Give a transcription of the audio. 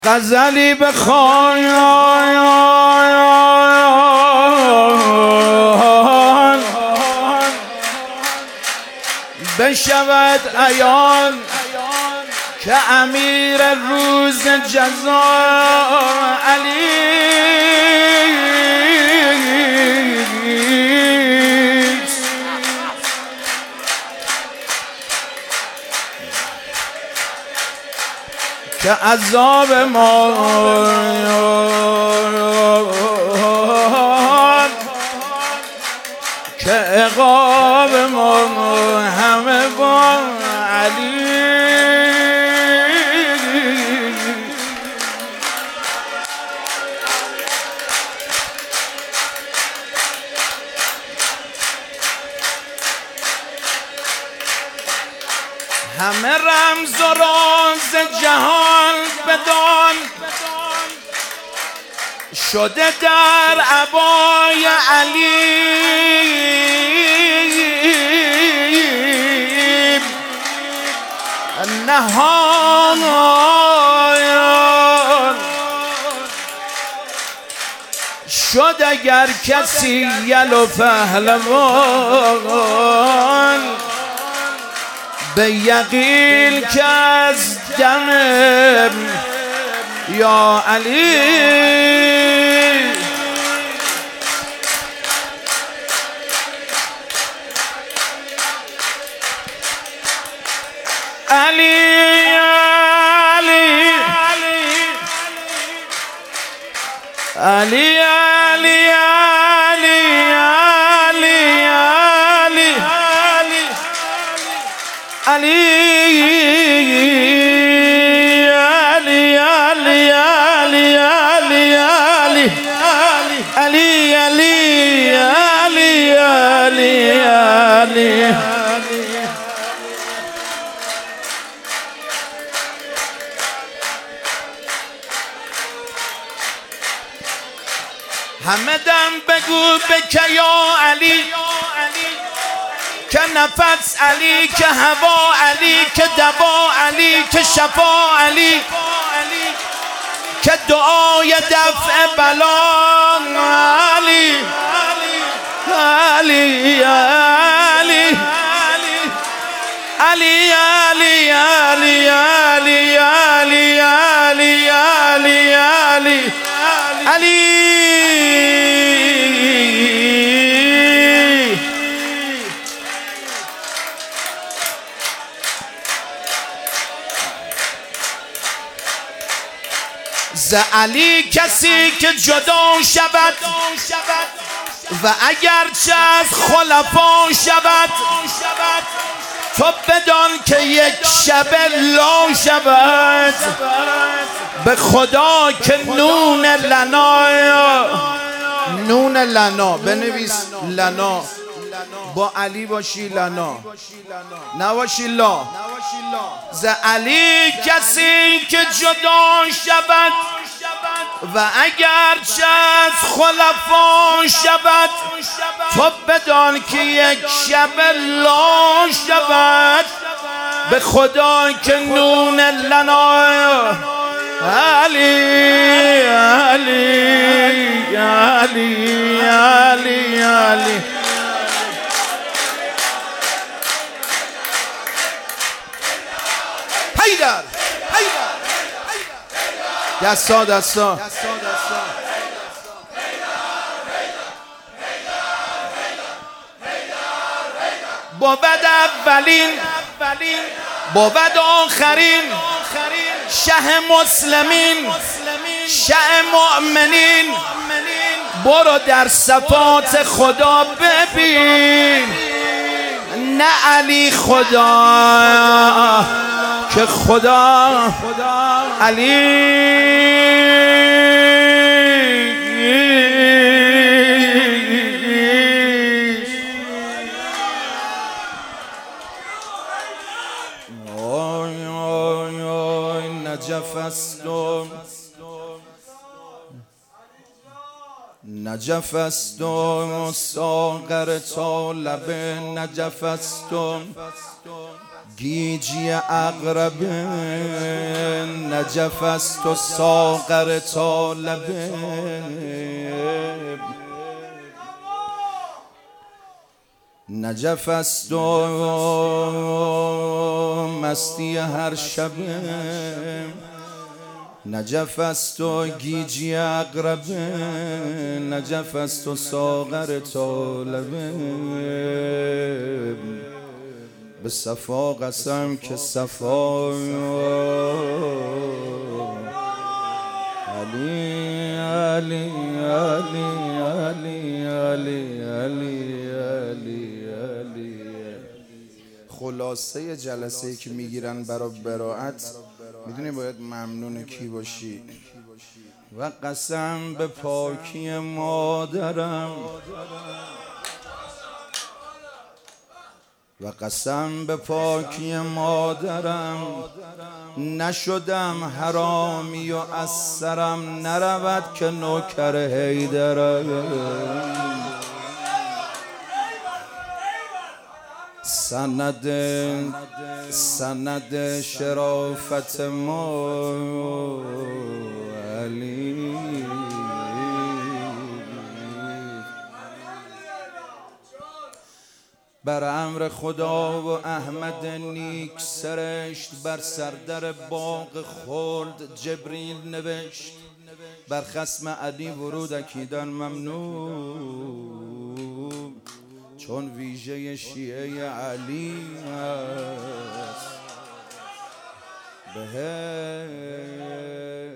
غزلی بخوان بشود عیان که امیر روز جزا علی که عذاب ما که عقاب ما همه با علی همه رمز و راز جهان بدان شده در عبای علی نهان شد اگر کسی یل و پهلوان به یقین که از دم یا علی علی علی علی همه دم بگو بکه یا علی که نفس علی که هوا علی که دوا علی که شفا علی که دعای دفع بلا علی علی علی علی علی علی علی علی علی علی علی ز علی کسی که جدا شود و اگرچه از خلفا شود تو بدان که یک شب لا شود به خدا که نون لنا بنویس لنا با علی باشی لنا نباشی لا ز علی کسی که جدا شود و اگرچه از خلفا شود تو بدان که یک شب لا شود به خدا که نون لنا علی علی علی علی علی حیدر دستا بود اولین بود آخرین شه مسلمین شه مؤمنین برو در صفات خدا ببین نه علی خدا که خدا علی نجفستم ساغر تا لب نجفستم گیجی اقرب نجف است و ساغر طالب، نجف است و مستی هر شب، نجف است و گیجی اقرب، نجف است و ساغر طالب. به صفا قسم که صفا علی علی علی علی علی علی علی علی. خلاصه جلسه ای که میگیرن برای براءت، میدونی باید ممنون کی باشی؟ و قسم به پاکی مادرم، و قسم به پاکی مادرم، نشدم حرامی و از سرم نرود که نوکر حیدرم. سند شرافت ما علی، بر امر خدا و احمد نیک سرشت، بر سردر باغ خلد جبریل نوشت، بر خصم علی ورود اکیدن ممنوع، چون ویژه شیعه علی است.